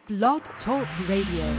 Blog Talk Radio.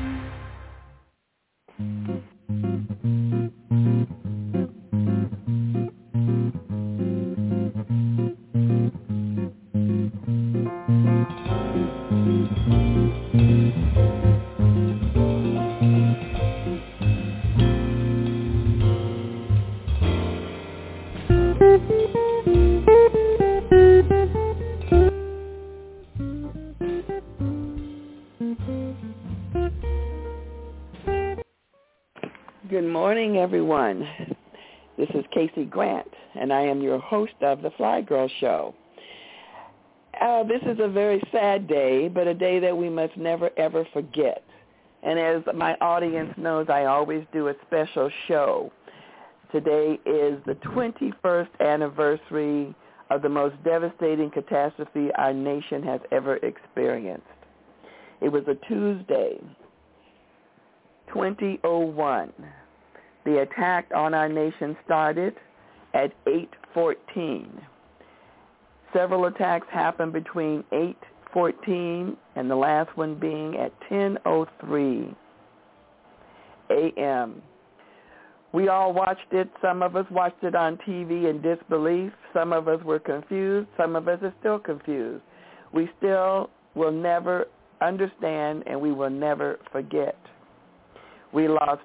Good morning, everyone. This is Casey Grant, and I am your host of the Fly Girl Show. This is a very sad day, but a day that we must never, ever forget. And as my audience knows, I always do a special show. Today is the 21st anniversary of the most devastating catastrophe our nation has ever experienced. It was a Tuesday, 2001. The attack on our nation started at 8:14. Several attacks happened between 8:14 and the last one being at 10:03 a.m. We all watched it. Some of us watched it on TV in disbelief. Some of us were confused. Some of us are still confused. We still will never understand, and we will never forget. We lost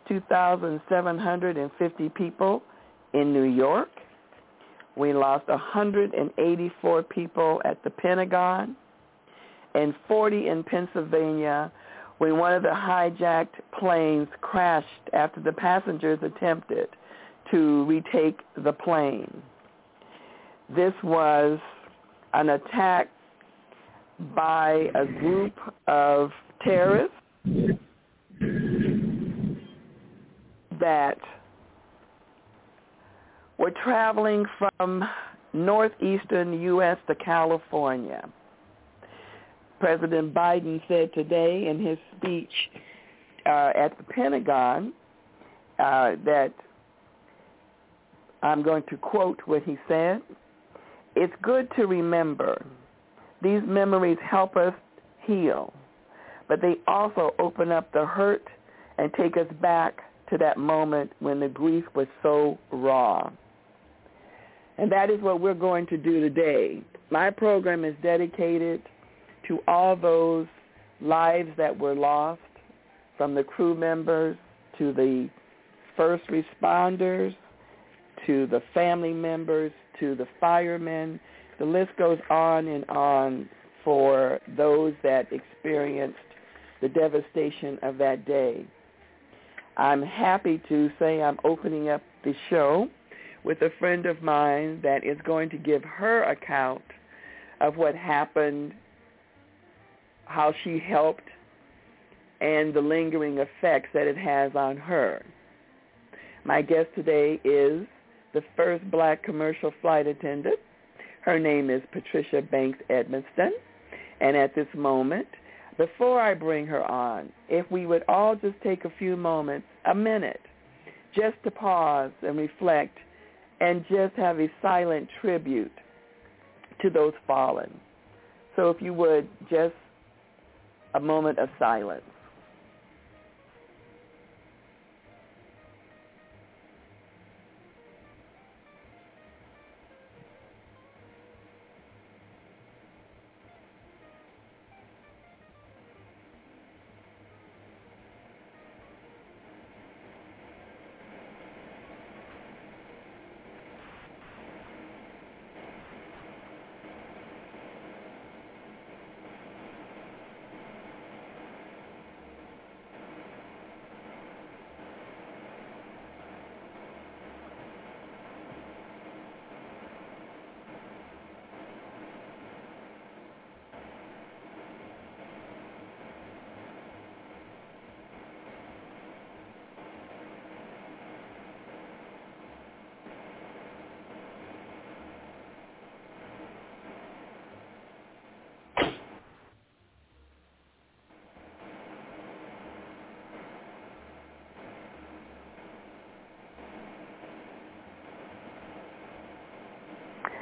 2,750 people in New York. We lost 184 people at the Pentagon and 40 in Pennsylvania when one of the hijacked planes crashed after the passengers attempted to retake the plane. This was an attack by a group of terrorists that were traveling from northeastern U.S. to California. President Biden said today in his speech at the Pentagon that, I'm going to quote what he said, "It's good to remember. These memories help us heal, but they also open up the hurt and take us back to that moment when the grief was so raw." And that is what we're going to do today. My program is dedicated to all those lives that were lost, from the crew members to the first responders to the family members to the firemen. The list goes on and on for those that experienced the devastation of that day. I'm happy to say I'm opening up the show with a friend of mine that is going to give her account of what happened, how she helped, and the lingering effects that it has on her. My guest today is the first black commercial flight attendant. Her name is Patricia Banks Edmonston. And at this moment, before I bring her on, if we would all just take a few moments, a minute, just to pause and reflect and just have a silent tribute to those fallen. So if you would, just a moment of silence.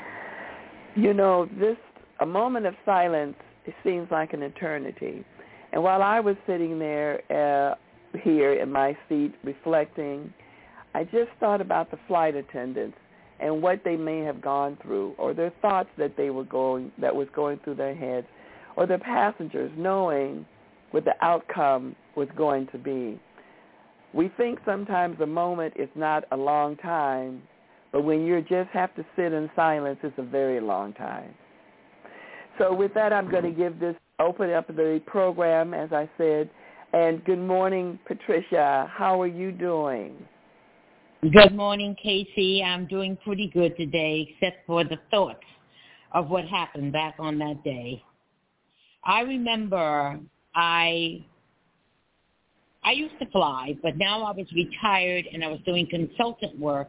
You know, a moment of silence, it seems like an eternity. And while I was sitting there here in my seat reflecting, I just thought about the flight attendants and what they may have gone through, or their thoughts that was going through their heads, or the passengers knowing what the outcome was going to be. We think sometimes a moment is not a long time, but when you just have to sit in silence, it's a very long time. So with that, I'm going to open up the program, as I said. And good morning, Patricia. How are you doing? Good morning, Casey. I'm doing pretty good today, except for the thoughts of what happened back on that day. I remember I used to fly, but now I was retired and I was doing consultant work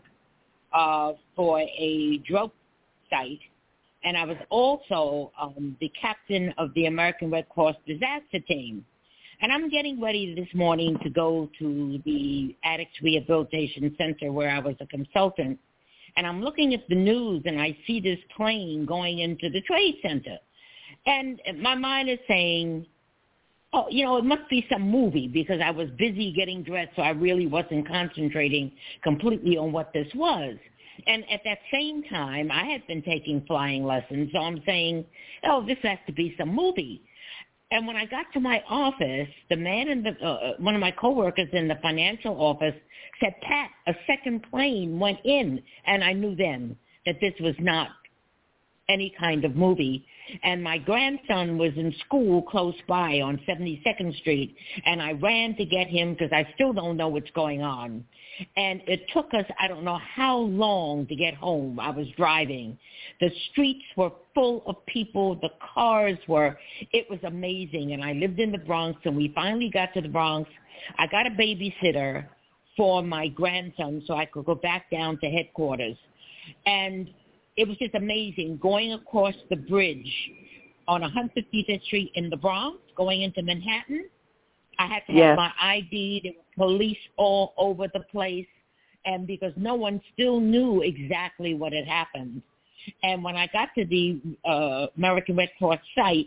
for a drug site. And I was also the captain of the American Red Cross disaster team. And I'm getting ready this morning to go to the Addicts Rehabilitation Center where I was a consultant. And I'm looking at the news and I see this plane going into the Trade Center. And my mind is saying, oh, it must be some movie, because I was busy getting dressed, so I really wasn't concentrating completely on what this was. And at that same time, I had been taking flying lessons, so I'm saying, oh, this has to be some movie. And when I got to my office, the man in one of my coworkers in the financial office said, Pat, a second plane went in. And I knew then that this was not any kind of movie. And my grandson was in school close by on 72nd Street, and I ran to get him because I still don't know what's going on. And it took us, I don't know how long to get home. I was driving. The streets were full of people. The cars were, it was amazing. And I lived in the Bronx, and we finally got to the Bronx. I got a babysitter for my grandson so I could go back down to headquarters. And it was just amazing going across the bridge on 155th Street in the Bronx, going into Manhattan. I had to have my ID. There were police all over the place, and because no one still knew exactly what had happened. And when I got to the American Red Cross site,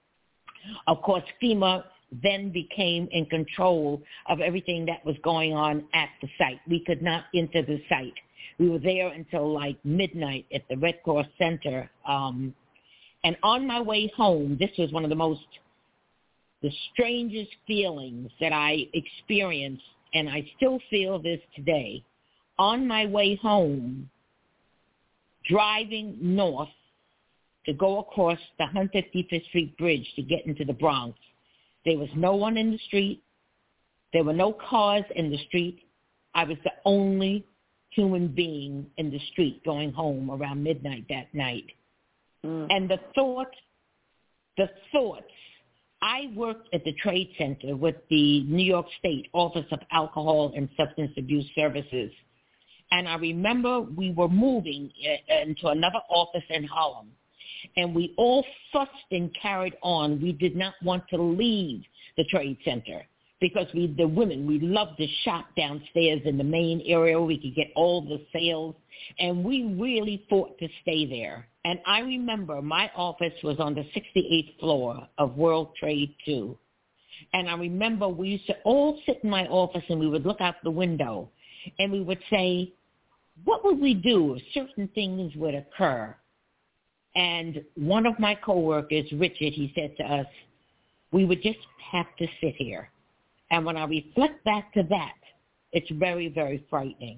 of course, FEMA then became in control of everything that was going on at the site. We could not enter the site. We were there until like midnight at the Red Cross Center. And on my way home, this was one of the strangest feelings that I experienced, and I still feel this today. On my way home, driving north to go across the 155th Street Bridge to get into the Bronx, there was no one in the street. There were no cars in the street. I was the only human being in the street going home around midnight that night. And the thoughts, I worked at the Trade Center with the New York State Office of Alcohol and Substance Abuse Services. And I remember we were moving into another office in Harlem. And we all fussed and carried on. We did not want to leave the Trade Center because the women, we loved to shop downstairs in the main area where we could get all the sales. And we really fought to stay there. And I remember my office was on the 68th floor of World Trade 2. And I remember we used to all sit in my office and we would look out the window and we would say, what would we do if certain things would occur? And one of my coworkers, Richard, he said to us, we would just have to sit here. And when I reflect back to that, it's very, very frightening.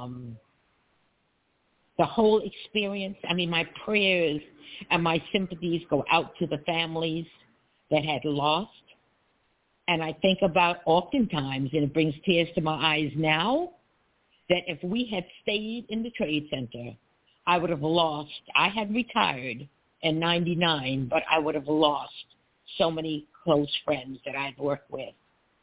The whole experience, I mean, my prayers and my sympathies go out to the families that had lost. And I think about oftentimes, and it brings tears to my eyes now, that if we had stayed in the Trade Center, I would have lost. I had retired in 99, but I would have lost so many close friends that I'd worked with.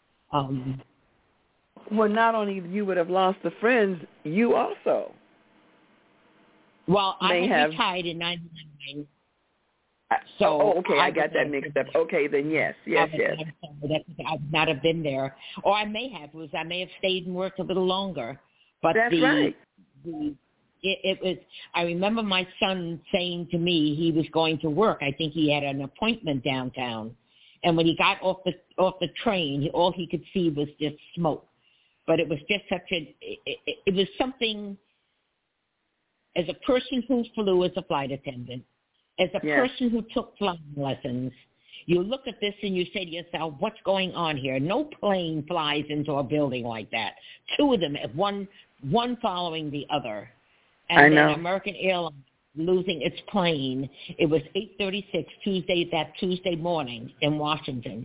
Well, not only you would have lost the friends, you also. Well, I had retired in 99. So, okay, I got that mixed up. Okay, then yes. I would not have been there. Or I may have stayed and worked a little longer. But that's right. It was. I remember my son saying to me he was going to work. I think he had an appointment downtown, And when he got off the train, all he could see was just smoke. But it was just it was something, as a person who flew as a flight attendant, as a person who took flying lessons, you look at this and you say to yourself, what's going on here? No plane flies into a building like that. Two of them, one following the other. And then American Airlines losing its plane. It was 8:36 that Tuesday morning in Washington.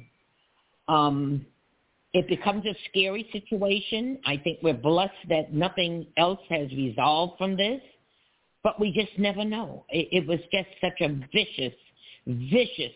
It becomes a scary situation. I think we're blessed that nothing else has resolved from this, but we just never know. It was just such a vicious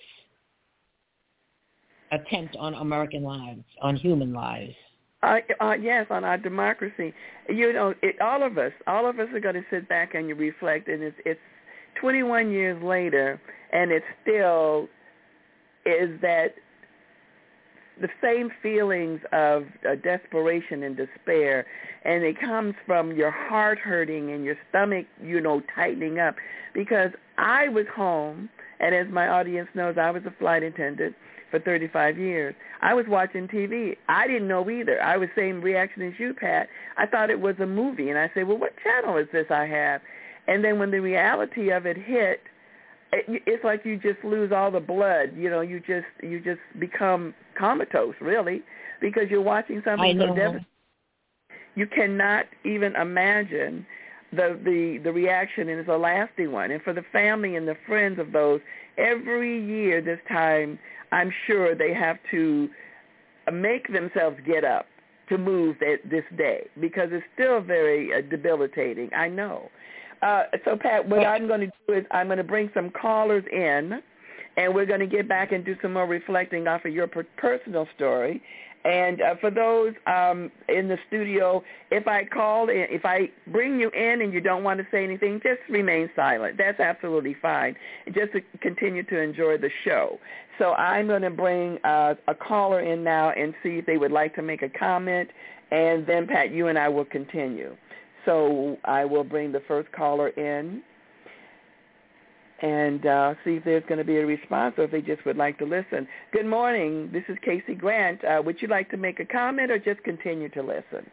attempt on American lives, on human lives. Yes, on our democracy. You know, all of us are going to sit back and you reflect, and it's 21 years later, and it still is that the same feelings of desperation and despair, and it comes from your heart hurting and your stomach, tightening up. Because I was home, and as my audience knows, I was a flight attendant for 35 years. I was watching TV. I didn't know either. I was same reaction as you, Pat. I thought it was a movie, and I said, well, what channel is this I have? And then when the reality of it hit, it's like you just lose all the blood. You just become comatose, really, because you're watching something so devastating. You cannot even imagine the reaction, and it's a lasting one. And for the family and the friends of those, every year this time, I'm sure they have to make themselves get up to move this day, because it's still very debilitating. I know. So, Pat, what I'm going to do is I'm going to bring some callers in, and we're going to get back and do some more reflecting off of your personal story. And for those in the studio, if I bring you in and you don't want to say anything, just remain silent. That's absolutely fine. Just to continue to enjoy the show. So I'm going to bring a caller in now and see if they would like to make a comment, and then, Pat, you and I will continue. So I will bring the first caller in and see if there's going to be a response or if they just would like to listen. Good morning. This is Casey Grant. Would you like to make a comment or just continue to listen?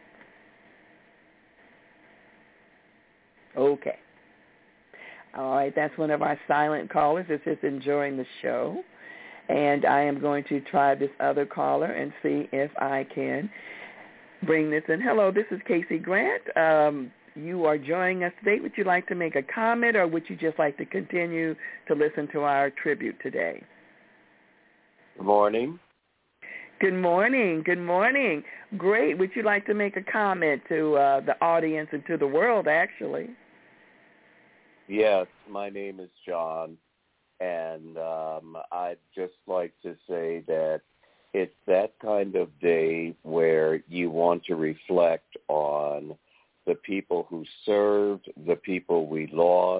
Okay. All right. That's one of our silent callers that's just enjoying the show. And I am going to try this other caller and see if I can bring this in. Hello, this is Casey Grant. You are joining us today. Would you like to make a comment, or would you just like to continue to listen to our tribute today? Good morning. Good morning. Good morning. Great. Would you like to make a comment to the audience and to the world, actually? Yes, my name is John, and I'd just like to say that it's that kind of day where you want to reflect on the people who served, the people we lost.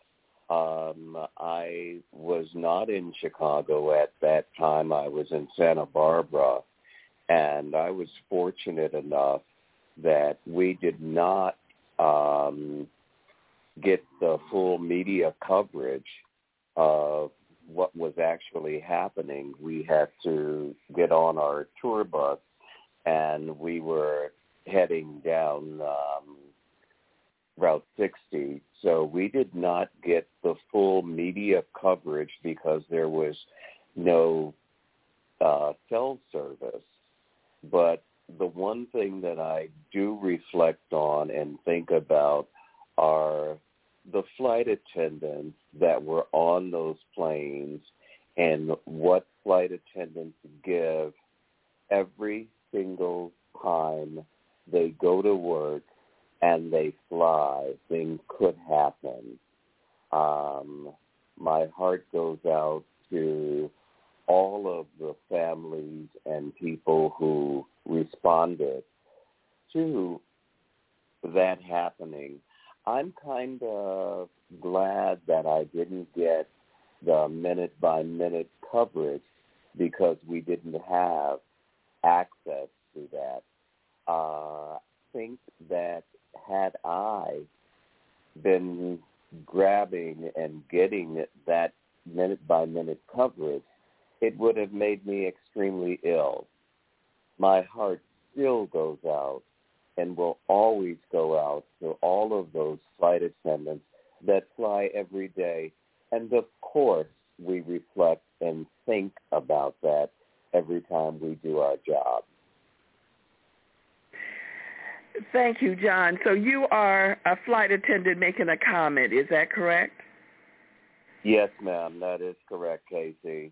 I was not in Chicago at that time. I was in Santa Barbara, and I was fortunate enough that we did not get the full media coverage of what was actually happening. We had to get on our tour bus, and we were heading down Route 60. So we did not get the full media coverage because there was no cell service. But the one thing that I do reflect on and think about are the flight attendants that were on those planes and what flight attendants give every single time they go to work and they fly. Things could happen. My heart goes out to all of the families and people who responded to that happening. I'm kind of glad that I didn't get the minute-by-minute coverage because we didn't have access to that. I think that had I been grabbing and getting that minute-by-minute coverage, it would have made me extremely ill. My heart still goes out and will always go out to all of those flight attendants that fly every day. And of course, we reflect and think about that every time we do our job. Thank you, John. So you are a flight attendant making a comment. Is that correct? Yes, ma'am. That is correct, Casey.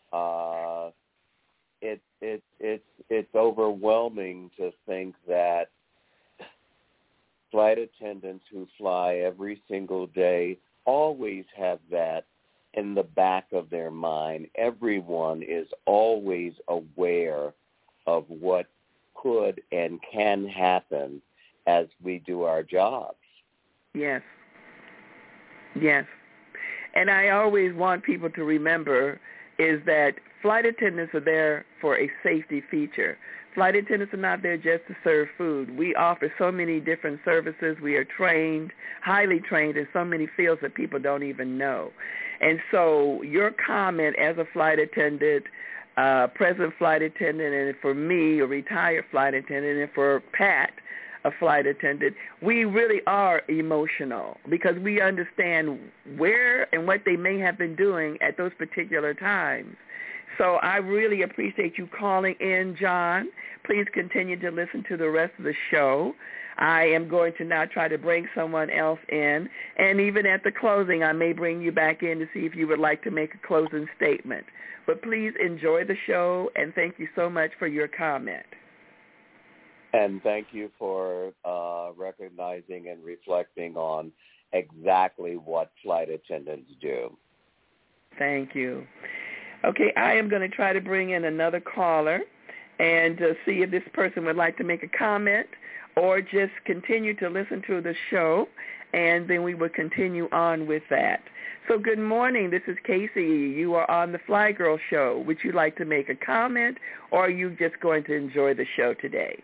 It's overwhelming to think that flight attendants who fly every single day always have that in the back of their mind. Everyone is always aware of what could and can happen as we do our jobs. Yes. Yes. And I always want people to remember is that flight attendants are there for a safety feature. Flight attendants are not there just to serve food. We offer so many different services. We are trained, highly trained in so many fields that people don't even know. And so your comment as a flight attendant, present flight attendant, and for me, a retired flight attendant, and for Pat, a flight attendant, we really are emotional because we understand where and what they may have been doing at those particular times. So I really appreciate you calling in, John. Please continue to listen to the rest of the show. I am going to now try to bring someone else in, and even at the closing, I may bring you back in to see if you would like to make a closing statement. But please enjoy the show, and thank you so much for your comment. And thank you for recognizing and reflecting on exactly what flight attendants do. Thank you. Okay, I am going to try to bring in another caller and see if this person would like to make a comment or just continue to listen to the show, and then we will continue on with that. So good morning. This is Casey. You are on the Fly Girl Show. Would you like to make a comment, or are you just going to enjoy the show today?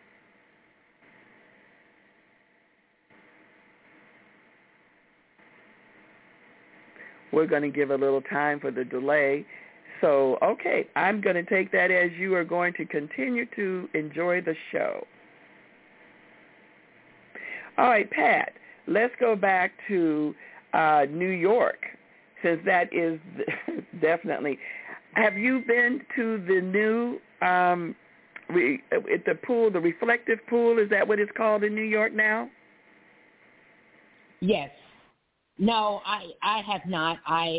We're going to give a little time for the delay. So, okay, I'm going to take that as you are going to continue to enjoy the show. All right, Pat, let's go back to New York, since that is definitely. Have you been to the new at the pool, the reflective pool? Is that what it's called in New York now? Yes. No, I have not. I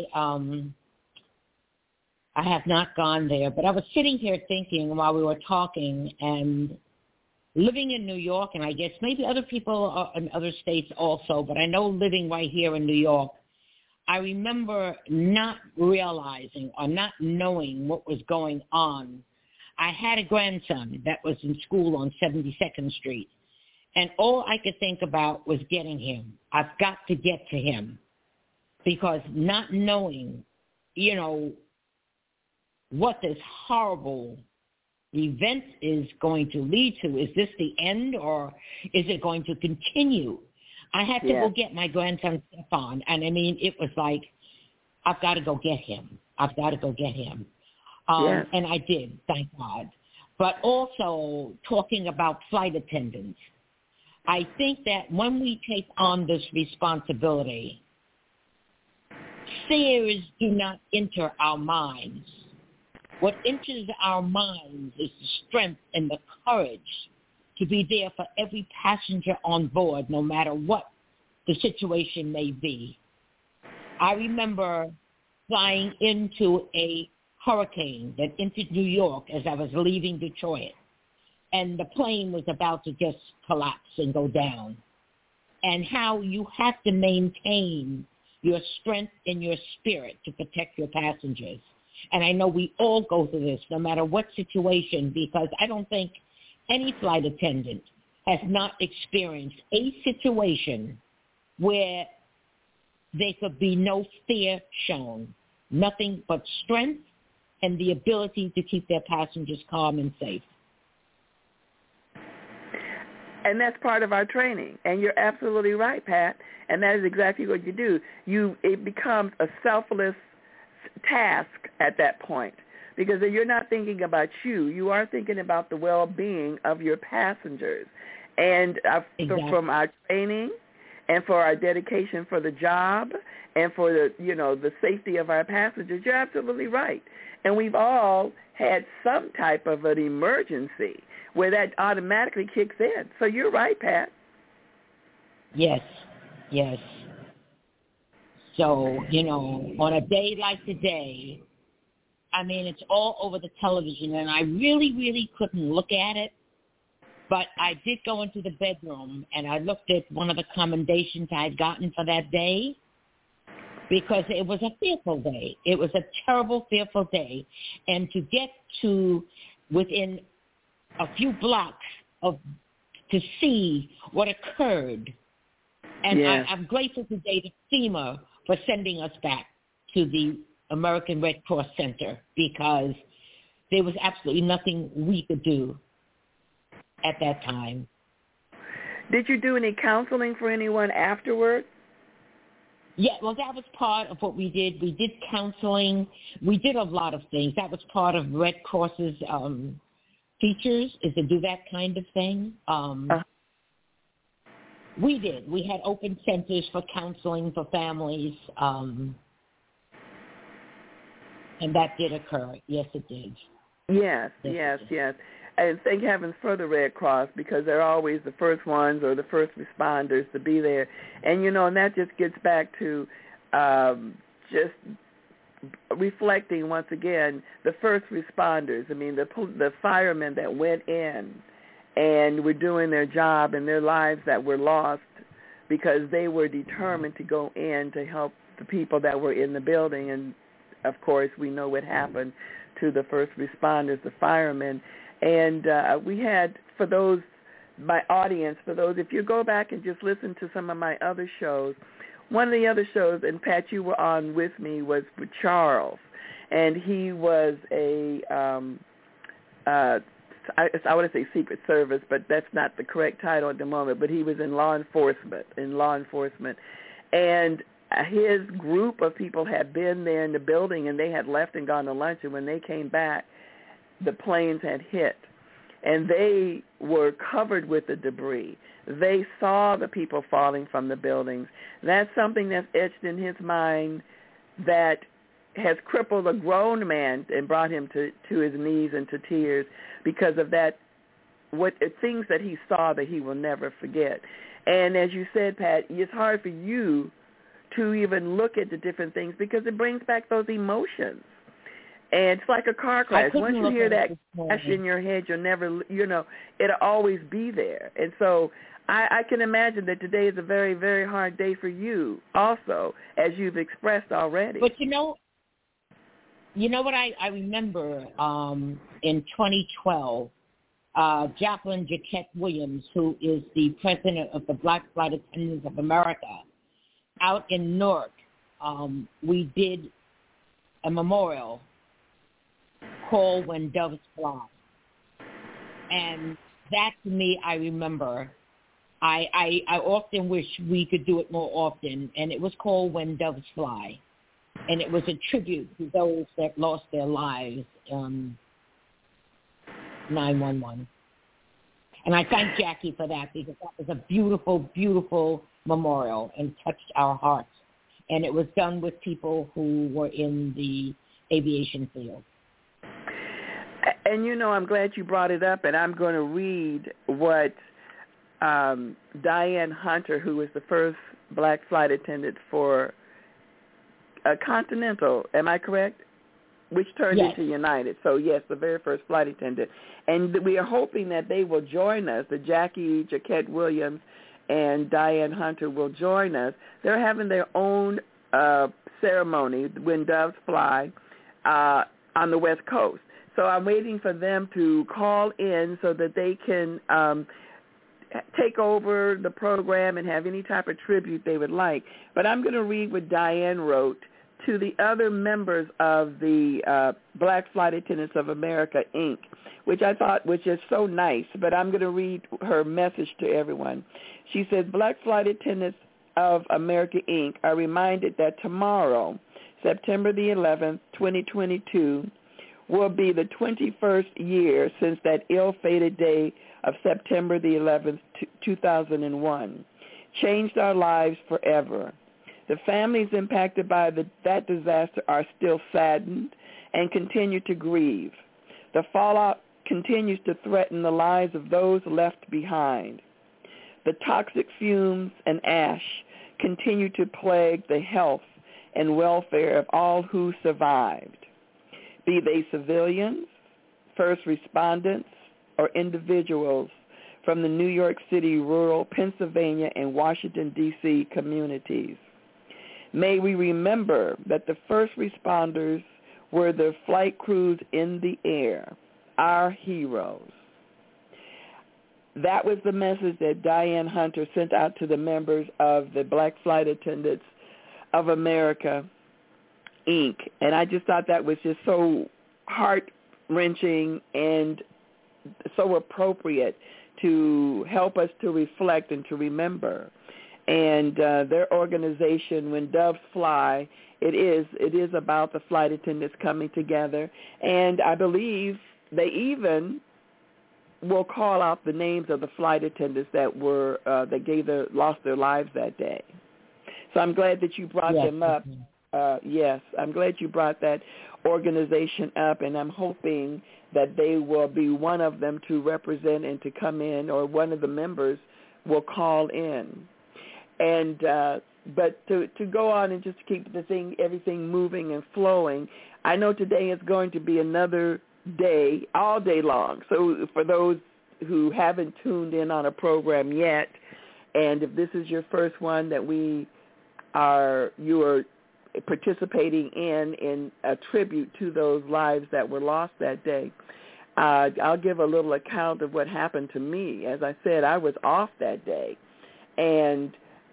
have not gone there, but I was sitting here thinking while we were talking, and living in New York, and I guess maybe other people are in other states also, but I know living right here in New York, I remember not realizing or not knowing what was going on. I had a grandson that was in school on 72nd Street, and all I could think about was getting him. I've got to get to him, because not knowing, what this horrible event is going to lead to. Is this the end, or is it going to continue? I had to go get my grandson Stefan, and I mean, it was like, I've got to go get him. I've got to go get him. And I did, thank God. But also talking about flight attendants, I think that when we take on this responsibility, fears do not enter our minds. What enters our minds is the strength and the courage to be there for every passenger on board, no matter what the situation may be. I remember flying into a hurricane that entered New York as I was leaving Detroit, and the plane was about to just collapse and go down, and how you have to maintain your strength and your spirit to protect your passengers. And I know we all go through this, no matter what situation, because I don't think any flight attendant has not experienced a situation where there could be no fear shown, nothing but strength and the ability to keep their passengers calm and safe. And that's part of our training. And you're absolutely right, Pat. And that is exactly what you do. It becomes a selfless task at that point because you're not thinking about you. You are thinking about the well-being of your passengers. And from our training and for our dedication for the job and for the safety of our passengers, you're absolutely right. And we've all had some type of an emergency where that automatically kicks in. So you're right, Pat. Yes. So, on a day like today, I mean, it's all over the television, and I really, really couldn't look at it. But I did go into the bedroom, and I looked at one of the commendations I'd gotten for that day, because it was a fearful day. It was a terrible, fearful day. And to get to within a few blocks to see what occurred. And yes. I'm grateful today to FEMA for sending us back to the American Red Cross Center, because there was absolutely nothing we could do at that time. Did you do any counseling for anyone afterward? Yeah, well, that was part of what we did. We did counseling. We did a lot of things. That was part of Red Cross's features, is to do that kind of thing. We did. We had open centers for counseling for families, and that did occur. Yes, it did. Yes. And thank heavens for the Red Cross, because they're always the first ones or the first responders to be there. And, and that just gets back to just reflecting once again the first responders. I mean, the firemen that went in and were doing their job, and their lives that were lost because they were determined to go in to help the people that were in the building. And, of course, we know what happened to the first responders, the firemen. And we had, for those, my audience, for those, if you go back and just listen to some of my other shows, one of the other shows, and Pat, you were on with me, was with Charles. And he was I want to say Secret Service, but that's not the correct title at the moment, but he was in law enforcement. And his group of people had been there in the building, and they had left and gone to lunch, and when they came back, the planes had hit, and they were covered with the debris. They saw the people falling from the buildings. That's something that's etched in his mind that has crippled a grown man and brought him to his knees and to tears because of that, things that he saw that he will never forget. And as you said, Pat, it's hard for you to even look at the different things because it brings back those emotions. And it's like a car crash. Once you hear that crash in your head, you'll never, it'll always be there. And so I can imagine that today is a very, very hard day for you also, as you've expressed already. But you know what I remember in 2012, Jacqueline Jaquette Williams, who is the president of the Black Flight Attendants of America, out in Newark, we did a memorial called When Doves Fly. And that, to me, I remember. I often wish we could do it more often, and it was called When Doves Fly. And it was a tribute to those that lost their lives in 9/11. And I thank Jackie for that, because that was a beautiful, beautiful memorial and touched our hearts. And it was done with people who were in the aviation field. And, I'm glad you brought it up, and I'm going to read what Diane Hunter, who was the first black flight attendant for Continental, am I correct? Which turned into United. So, yes, the very first flight attendant. And we are hoping that they will join us, that Jackie Jaquette Williams and Diane Hunter will join us. They're having their own ceremony, When Doves Fly, on the West Coast. So I'm waiting for them to call in so that they can take over the program and have any type of tribute they would like. But I'm going to read what Diane wrote to the other members of the Black Flight Attendants of America, Inc., which I thought was just so nice. But I'm going to read her message to everyone. She says, Black Flight Attendants of America, Inc. are reminded that tomorrow, September the 11th, 2022, will be the 21st year since that ill-fated day of September the 11th, 2001. Changed our lives forever. The families impacted by that disaster are still saddened and continue to grieve. The fallout continues to threaten the lives of those left behind. The toxic fumes and ash continue to plague the health and welfare of all who survived, be they civilians, first respondents, or individuals from the New York City, rural Pennsylvania, and Washington, D.C. communities. May we remember that the first responders were the flight crews in the air, our heroes. That was the message that Diane Hunter sent out to the members of the Black Flight Attendants of America, Inc. And I just thought that was just so heart-wrenching and so appropriate to help us to reflect and to remember. And their organization, When Doves Fly, it is about the flight attendants coming together. And I believe they even will call out the names of the flight attendants that were lost their lives that day. So I'm glad that you brought them up. Yes, I'm glad you brought that organization up, and I'm hoping that they will be one of them to represent and to come in, or one of the members will call in. And but to go on and just keep everything moving and flowing, I know today is going to be another day, all day long. So for those who haven't tuned in on a program yet, and if this is your first one that you are participating in a tribute to those lives that were lost that day, I'll give a little account of what happened to me. As I said, I was off that day, and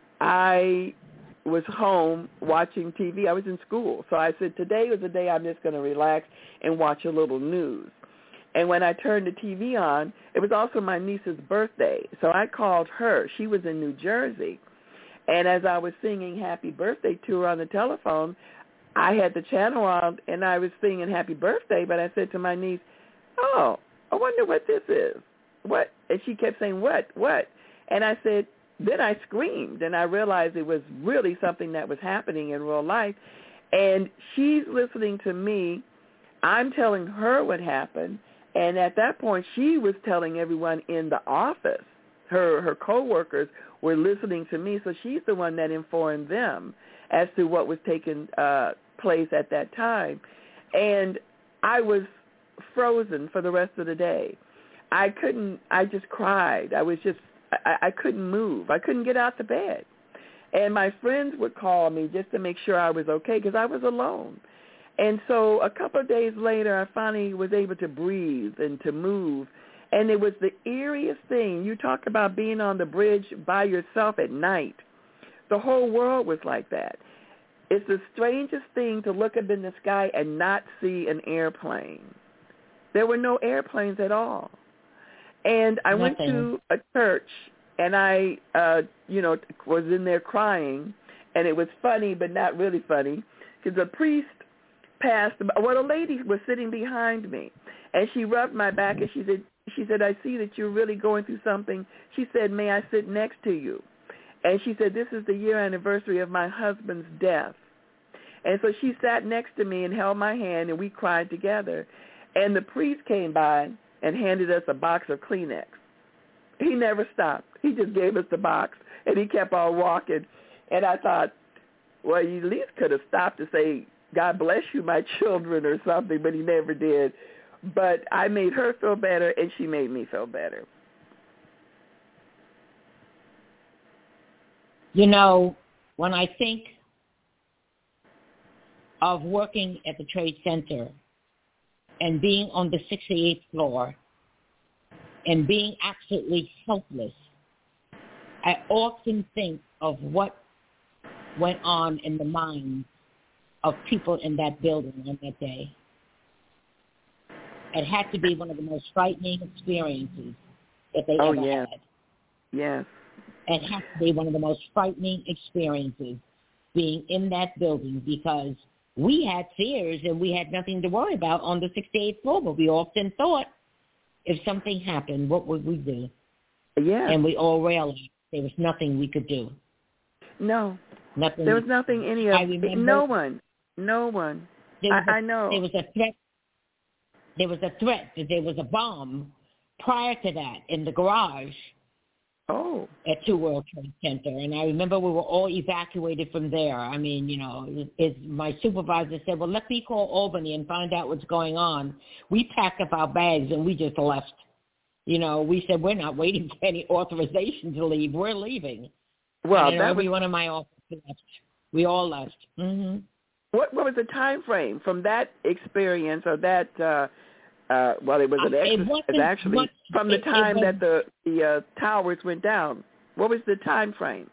I was home watching TV. I was in school. So I said, today was the day I'm just going to relax and watch a little news. And when I turned the TV on, it was also my niece's birthday. So I called her. She was in New Jersey. And as I was singing happy birthday to her on the telephone, I had the channel on, and I was singing happy birthday. But I said to my niece, oh, I wonder what this is. What? And she kept saying, what? And I said, then I screamed, and I realized it was really something that was happening in real life. And she's listening to me. I'm telling her what happened. And at that point, she was telling everyone in the office. Her coworkers were listening to me, so she's the one that informed them as to what was taking place at that time. And I was frozen for the rest of the day. I just cried. I couldn't move. I couldn't get out the bed. And my friends would call me just to make sure I was okay, because I was alone. And so a couple of days later, I finally was able to breathe and to move. And it was the eeriest thing. You talk about being on the bridge by yourself at night. The whole world was like that. It's the strangest thing to look up in the sky and not see an airplane. There were no airplanes at all. And I went to a church, and I, was in there crying, and it was funny but not really funny, because a priest passed. Well, a lady was sitting behind me, and she rubbed my back, and she said, I see that you're really going through something. She said, may I sit next to you? And she said, this is the year anniversary of my husband's death. And so she sat next to me and held my hand, and we cried together. And the priest came by and handed us a box of Kleenex. He never stopped. He just gave us the box, and he kept on walking. And I thought, well, you at least could have stopped to say, God bless you, my children, or something, but he never did. But I made her feel better, and she made me feel better. You know, when I think of working at the Trade Center and being on the 68th floor and being absolutely helpless, I often think of what went on in the minds of people in that building on that day. It had to be one of the most frightening experiences that they ever had. Yes. It had to be one of the most frightening experiences being in that building, because we had fears and we had nothing to worry about on the 68th floor, but we often thought if something happened, what would we do? Yeah. And we all realized there was nothing we could do. No. Nothing. There was nothing any of no one. I know. There was a threat. There was a threat that there was a bomb prior to that in the garage. Oh. At Two World Trade Center. And I remember we were all evacuated from there. I mean, my supervisor said, well, let me call Albany and find out what's going on. We packed up our bags and we just left. We said, we're not waiting for any authorization to leave. We're leaving. Well, and every one of my officers left. We all left. Mm-hmm. What was the time frame from that experience or that well, it was an exercise actually from the time that the towers went down. What was the time frame?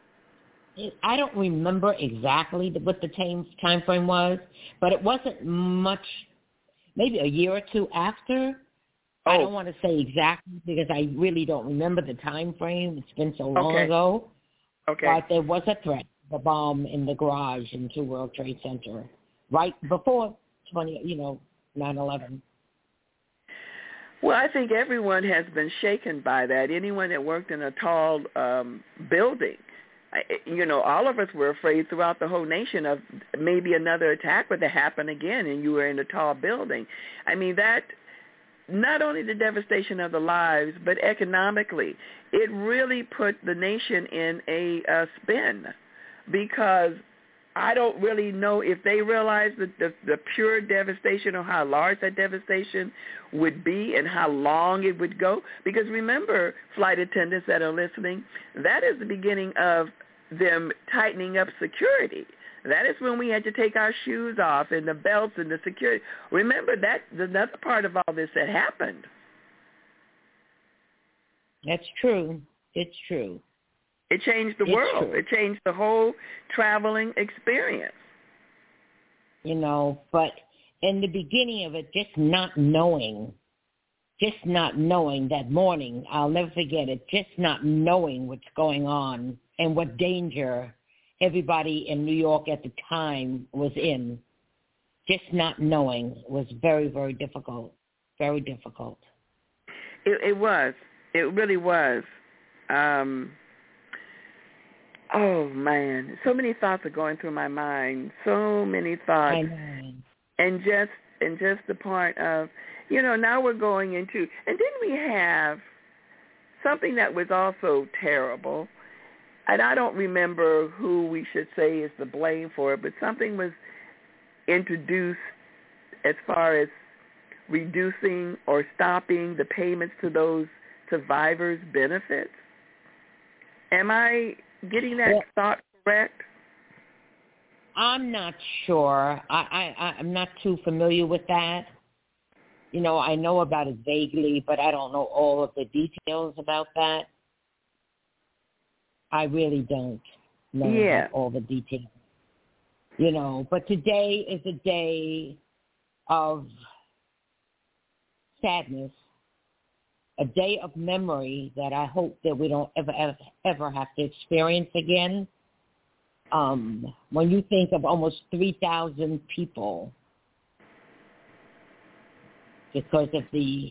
I don't remember exactly what the time frame was, but it wasn't much. Maybe a year or two after. Oh. I don't want to say exactly because I really don't remember the time frame. It's been so long ago. Okay. But there was a threat, the bomb in the garage in Two World Trade Center, right before 9/11. Well, I think everyone has been shaken by that. Anyone that worked in a tall building, all of us were afraid throughout the whole nation of maybe another attack would happen again and you were in a tall building. I mean, that not only the devastation of the lives, but economically, it really put the nation in a spin because I don't really know if they realized the pure devastation or how large that devastation would be and how long it would go. Because remember, flight attendants that are listening, that is the beginning of them tightening up security. That is when we had to take our shoes off and the belts and the security. Remember, that's another part of all this that happened. That's true. It's true. It changed the world. True. It changed the whole traveling experience. But in the beginning of it, just not knowing that morning, I'll never forget it, just not knowing what's going on and what danger everybody in New York at the time was in. Just not knowing was very, very difficult. Very difficult. It was. It really was. Oh, man. So many thoughts are going through my mind. So many thoughts. I know. And just the part of, now we're going into, and then we have something that was also terrible, and I don't remember who we should say is the blame for it, but something was introduced as far as reducing or stopping the payments to those survivors' benefits. Am I getting that thought correct? I'm not sure. I'm not too familiar with that. I know about it vaguely, but I don't know all of the details about that. I really don't know all the details. But today is a day of sadness, a day of memory that I hope that we don't ever have to experience again. When you think of almost 3,000 people because of the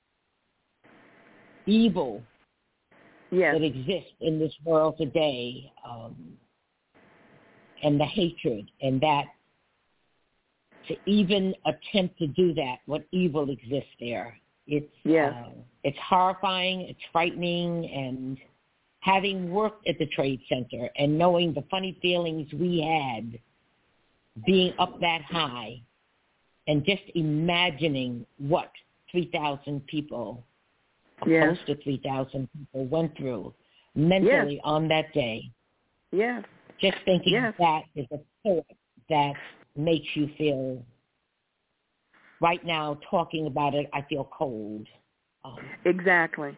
evil that exists in this world today, and the hatred, and that to even attempt to do that, what evil exists there, it's horrifying, it's frightening, and having worked at the Trade Center and knowing the funny feelings we had being up that high and just imagining what 3,000 people, close to 3,000 people went through mentally on that day. Yes. Just thinking that is a thought that makes you feel, right now talking about it, I feel cold. Exactly.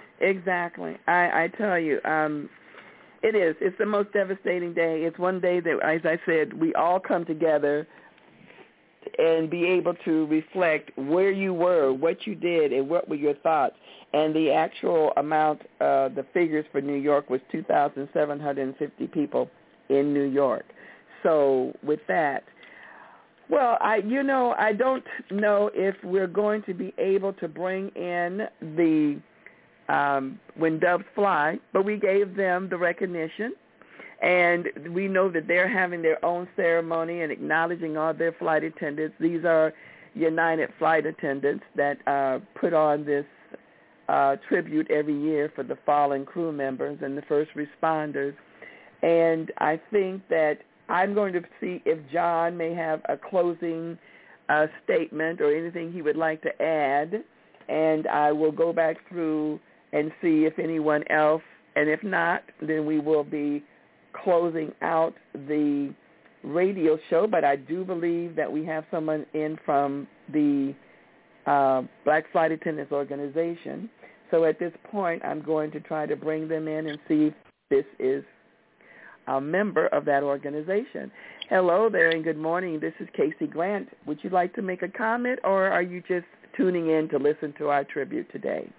I tell you, it is. It's the most devastating day. It's one day that, as I said, we all come together and be able to reflect where you were, what you did, and what were your thoughts. And the actual amount, the figures for New York was 2,750 people in New York. So with that, Well, I don't know if we're going to be able to bring in the When Doves Fly, but we gave them the recognition, and we know that they're having their own ceremony and acknowledging all their flight attendants. These are United flight attendants that put on this tribute every year for the fallen crew members and the first responders. And I think that I'm going to see if John may have a closing statement or anything he would like to add, and I will go back through and see if anyone else, and if not, then we will be closing out the radio show. But I do believe that we have someone in from the Black Flight Attendants Organization. So at this point, I'm going to try to bring them in and see if this is a member of that organization. Hello there and good morning. This is Casey Grant. Would you like to make a comment, or are you just tuning in to listen to our tribute today?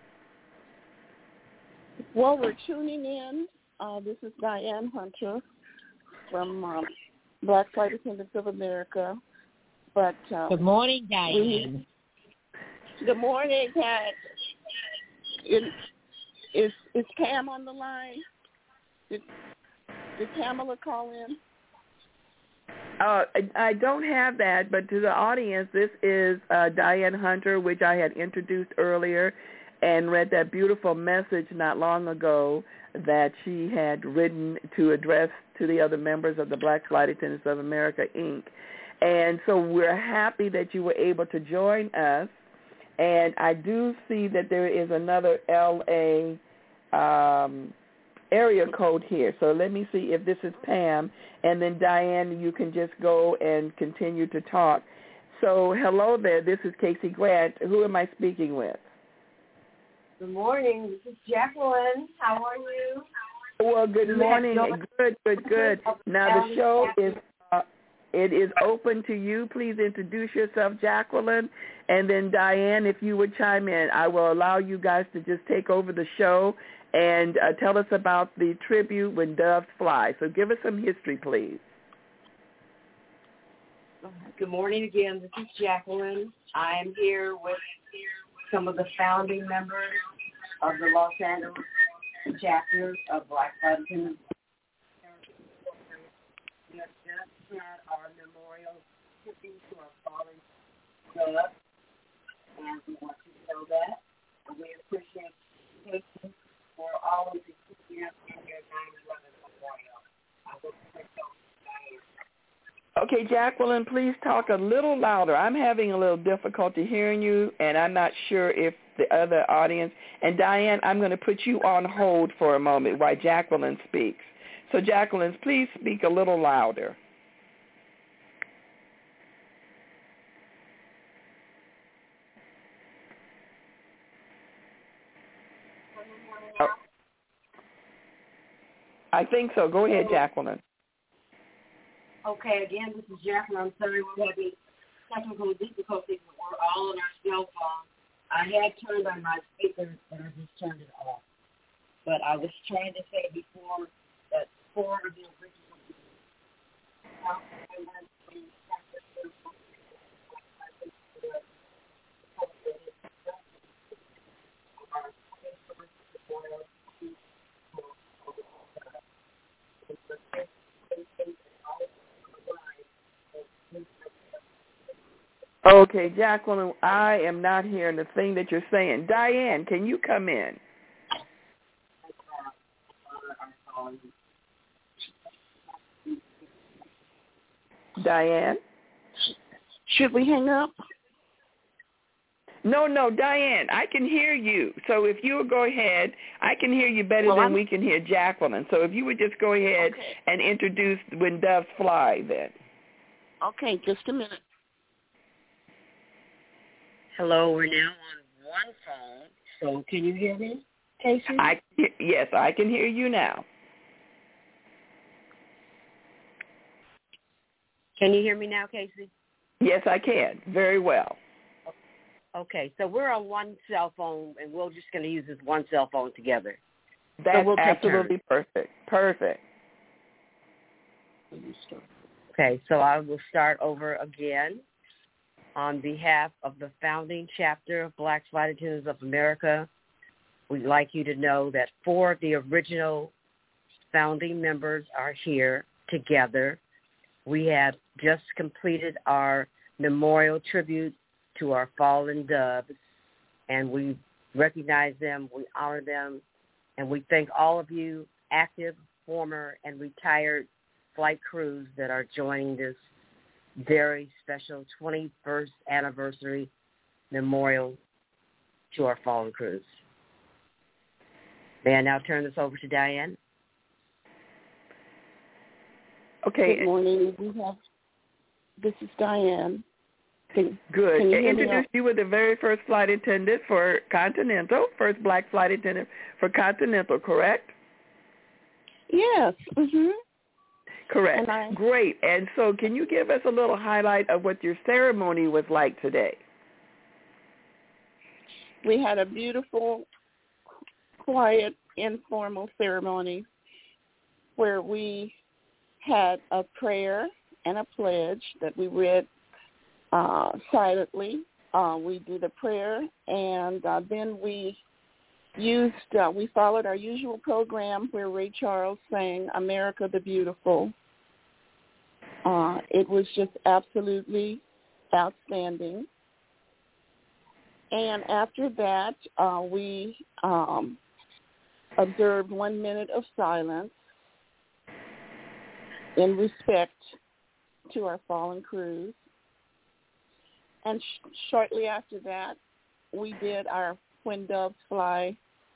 Well, we're tuning in. This is Diane Hunter from Black Flight Attendants of America. But good morning, Diane. Good morning, Kat. Is Pam on the line? Did Pamela call in? I don't have that, but to the audience, this is Diane Hunter, which I had introduced earlier and read that beautiful message not long ago that she had written to address to the other members of the Black Flight Attendants of America, Inc. And so we're happy that you were able to join us. And I do see that there is another LA area code here. So let me see if this is Pam. And then, Diane, you can just go and continue to talk. So hello there. This is Casey Grant. Who am I speaking with? Good morning. This is Jacqueline. How are you? Well, good morning. Good. Now, the show is it is open to you. Please introduce yourself, Jacqueline. And then, Diane, if you would chime in, I will allow you guys to just take over the show and tell us about the tribute When Doves Fly. So give us some history, please. Good morning again. This is Jacqueline. I am here with some of the founding members of the Los Angeles chapter of Black Flight Attendants. We have just had our memorial tribute to our fallen doves, and we want you to know that. And we appreciate you for always keeping us in your 9/11 memorial. I will take those. Okay, Jacqueline, please talk a little louder. I'm having a little difficulty hearing you, and I'm not sure if the other audience. And, Diane, I'm going to put you on hold for a moment while Jacqueline speaks. So, Jacqueline, please speak a little louder. Oh. I think so. Go ahead, Jacqueline. Okay, again, this is Jacqueline. I'm sorry we're having technical difficulties. We're all on our cell phone. I had turned on my speaker, but I just turned it off. But I was trying to say before that 4 of the original Okay, Jacqueline, I am not hearing the thing that you're saying. Diane, can you come in? Diane? Should we hang up? No, Diane, I can hear you. So if you would go ahead, I can hear you better than we can hear Jacqueline. So if you would just go ahead and introduce When Doves Fly then. Okay, just a minute. Hello, we're now on one phone. So can you hear me, Casey? Yes, I can hear you now. Can you hear me now, Casey? Yes, I can. Very well. Okay, so we're on one cell phone, and we're just going to use this one cell phone together. That's absolutely perfect. Perfect. Okay, so I will start over again. On behalf of the founding chapter of Black Flight Attendants of America, we'd like you to know that 4 of the original founding members are here together. We have just completed our memorial tribute to our fallen doves, and we recognize them, we honor them, and we thank all of you active, former, and retired flight crews that are joining this very special 21st anniversary memorial to our fallen crews. May I now turn this over to Diane? Okay. Good morning. This is Diane. Good. Can you hear me? Introduce you with the very first flight attendant for Continental, first black flight attendant for Continental, correct? Yes. Mm-hmm. Correct. Great. And so can you give us a little highlight of what your ceremony was like today? We had a beautiful, quiet, informal ceremony where we had a prayer and a pledge that we read silently. We did a prayer, and then we followed our usual program where Ray Charles sang "America the Beautiful." It was just absolutely outstanding. And after that, we observed 1 minute of silence in respect to our fallen crews. And shortly after that, we did our When Doves Fly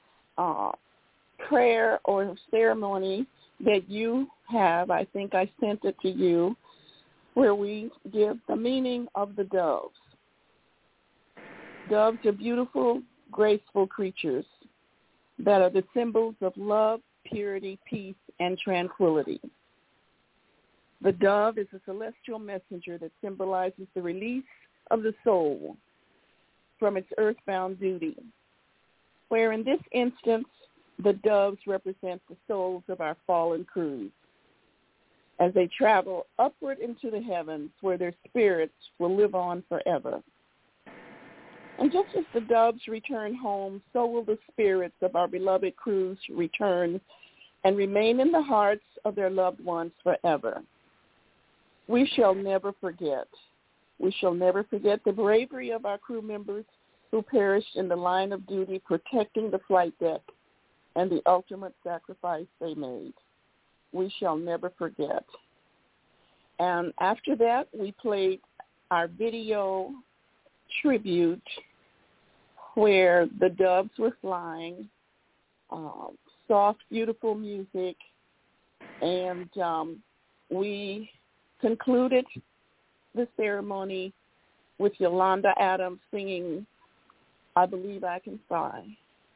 prayer or ceremony that you have. I think I sent it to you, where we give the meaning of the doves. Doves are beautiful, graceful creatures that are the symbols of love, purity, peace, and tranquility. The dove is a celestial messenger that symbolizes the release of the soul from its earthbound duty, where in this instance, the doves represent the souls of our fallen crews as they travel upward into the heavens where their spirits will live on forever. And just as the doves return home, so will the spirits of our beloved crews return and remain in the hearts of their loved ones forever. We shall never forget. We shall never forget the bravery of our crew members who perished in the line of duty protecting the flight deck and the ultimate sacrifice they made. We shall never forget. And after that, we played our video tribute where the doves were flying, soft, beautiful music, and we concluded the ceremony with Yolanda Adams singing "I Believe I Can Fly."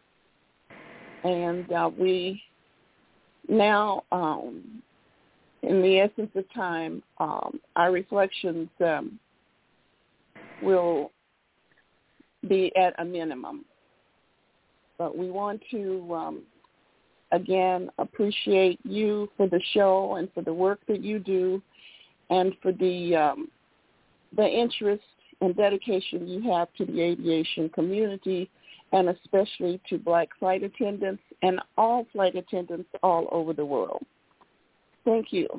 And we now, in the essence of time, our reflections will be at a minimum. But we want to, again, appreciate you for the show and for the work that you do and for the interest and dedication you have to the aviation community, and especially to black flight attendants and all flight attendants all over the world. Thank you.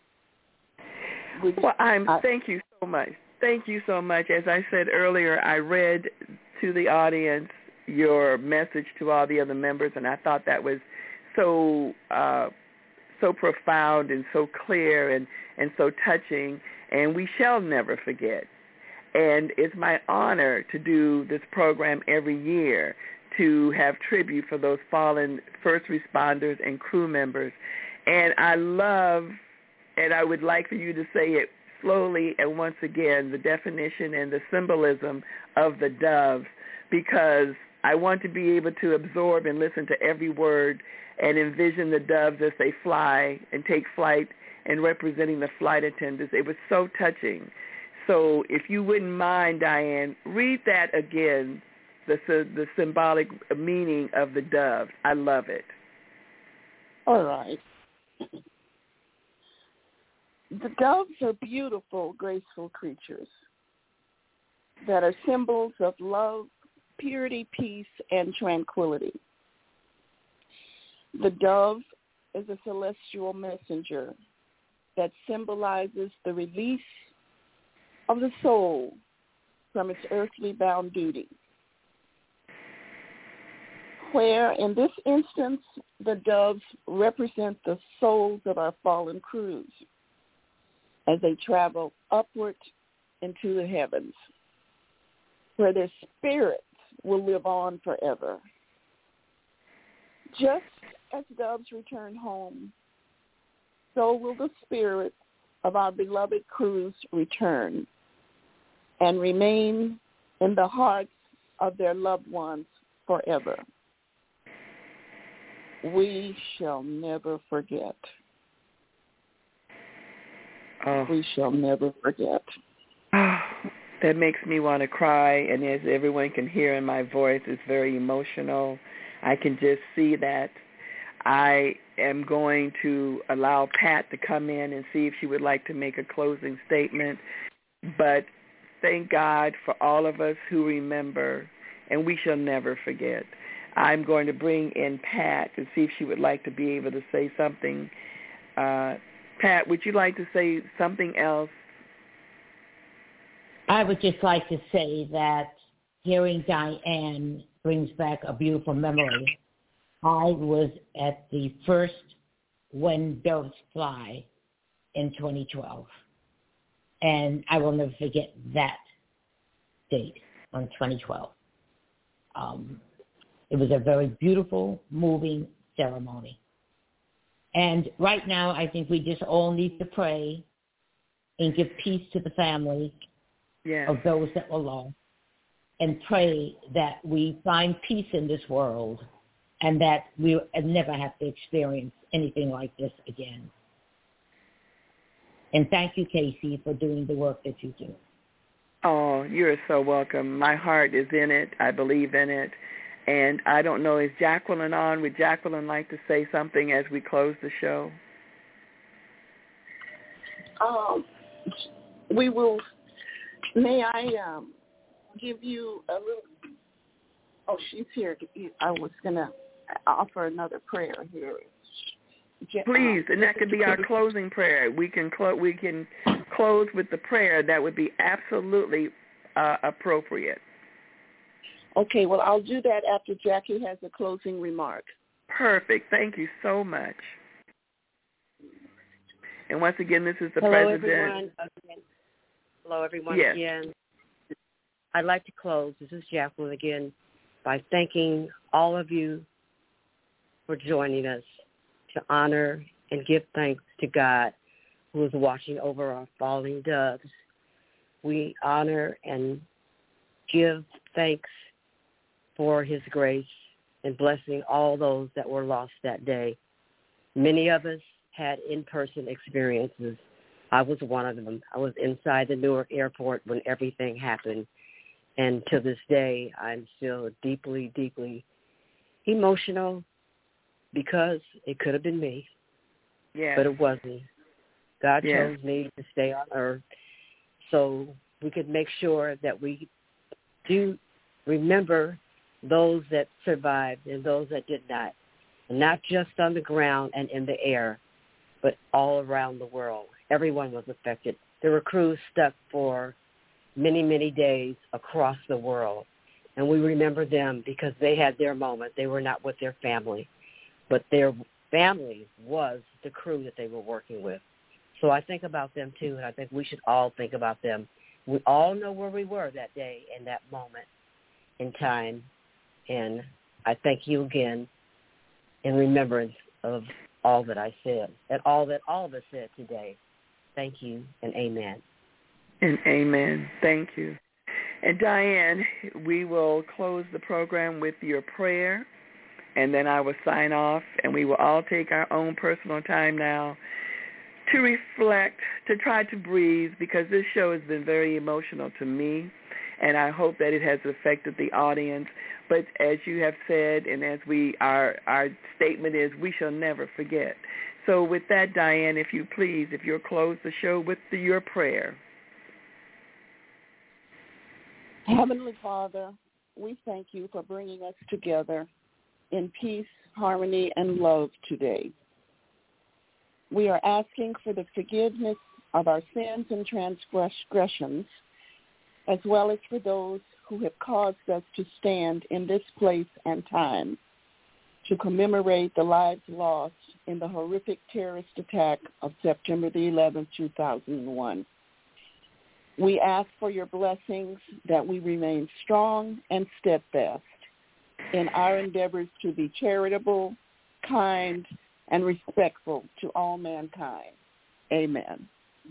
Thank you so much. Thank you so much. As I said earlier, I read to the audience your message to all the other members, and I thought that was so profound and so clear and so touching, and we shall never forget. And it's my honor to do this program every year to have tribute for those fallen first responders and crew members. And I love, and I would like for you to say it slowly and once again, the definition and the symbolism of the doves, because I want to be able to absorb and listen to every word and envision the doves as they fly and take flight and representing the flight attendants. It was so touching. So if you wouldn't mind, Diane, read that again, the symbolic meaning of the dove. I love it. All right. The doves are beautiful, graceful creatures that are symbols of love, purity, peace, and tranquility. The dove is a celestial messenger that symbolizes the release of the soul from its earthly bound duty, where in this instance the doves represent the souls of our fallen crews as they travel upward into the heavens, where their spirits will live on forever. Just as doves return home, so will the spirits of our beloved crews return and remain in the hearts of their loved ones forever. We shall never forget. Oh. We shall never forget. Oh, that makes me want to cry, and as everyone can hear in my voice, it's very emotional. I can just see that. I am going to allow Pat to come in and see if she would like to make a closing statement. But thank God for all of us who remember, and we shall never forget. I'm going to bring in Pat to see if she would like to be able to say something. Pat, would you like to say something else? I would just like to say that hearing Diane brings back a beautiful memory. I was at the first When Doves Fly in 2012, and I will never forget that date on 2012. It was a very beautiful, moving ceremony. And right now, I think we just all need to pray and give peace to the family of those that were lost, and pray that we find peace in this world and that we never have to experience anything like this again. And thank you, Casey, for doing the work that you do. Oh, you're so welcome. My heart is in it. I believe in it. And I don't know, is Jacqueline on? Would Jacqueline like to say something as we close the show? We will. May I give you a little? Oh, she's here. I was going to offer another prayer here. Please, and that could be our closing prayer. We can close with the prayer. That would be absolutely appropriate. Okay, well, I'll do that after Jackie has a closing remark. Perfect. Thank you so much. And once again, this is the Hello, President. Hello, everyone. Yes. Again. I'd like to close, this is Jacqueline again, by thanking all of you for joining us to honor and give thanks to God, who is watching over our falling doves. We honor and give thanks for his grace and blessing all those that were lost that day. Many of us had in-person experiences. I was one of them. I was inside the Newark airport when everything happened. And to this day, I'm still deeply, deeply emotional because it could have been me, but it wasn't. God chose me to stay on earth so we could make sure that we do remember those that survived and those that did not, and not just on the ground and in the air, but all around the world. Everyone was affected. There were crews stuck for many, many days across the world, and we remember them because they had their moment. They were not with their family, but their family was the crew that they were working with. So I think about them too, and I think we should all think about them. We all know where we were that day in that moment in time, and I thank you again in remembrance of all that I said and all that all of us said today. Thank you and amen. And amen. Thank you. And Diane, we will close the program with your prayer, and then I will sign off, and we will all take our own personal time now to reflect, to try to breathe, because this show has been very emotional to me, and I hope that it has affected the audience. But as you have said, and as our statement is, we shall never forget. So with that, Diane, if you please, if you'll close the show with your prayer. Heavenly Father, we thank you for bringing us together in peace, harmony, and love today. We are asking for the forgiveness of our sins and transgressions, as well as for those who have caused us to stand in this place and time to commemorate the lives lost in the horrific terrorist attack of September the 11th, 2001. We ask for your blessings that we remain strong and steadfast in our endeavors to be charitable, kind, and respectful to all mankind. Amen.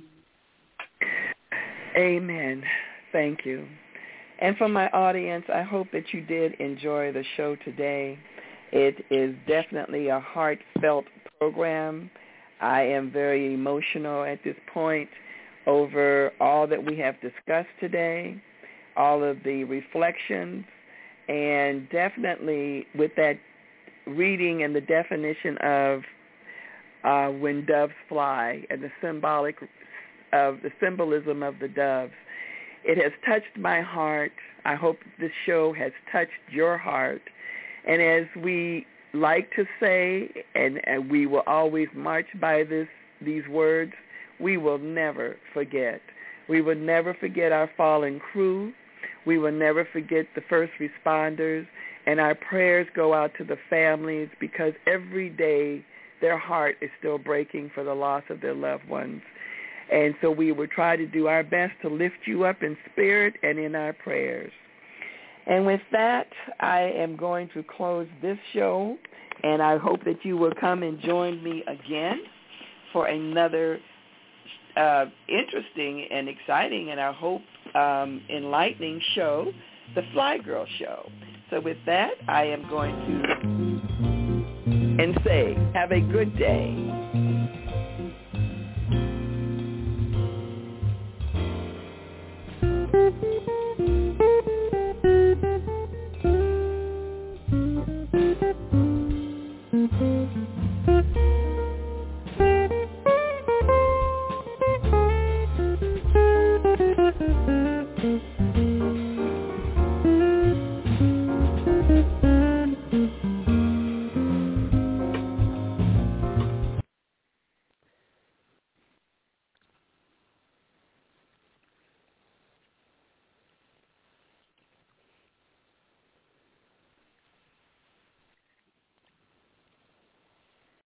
Amen. Thank you. And for my audience, I hope that you did enjoy the show today. It is definitely a heartfelt program. I am very emotional at this point over all that we have discussed today, all of the reflections, and definitely with that reading and the definition of when doves fly and the symbolism of the doves. It has touched my heart. I hope this show has touched your heart. And as we like to say, and we will always march by these words, we will never forget. We will never forget our fallen crew. We will never forget the first responders. And our prayers go out to the families because every day their heart is still breaking for the loss of their loved ones. And so we will try to do our best to lift you up in spirit and in our prayers. And with that, I am going to close this show, and I hope that you will come and join me again for another interesting and exciting and I hope enlightening show, The Fly Girl Show. So with that, I am going to say, have a good day.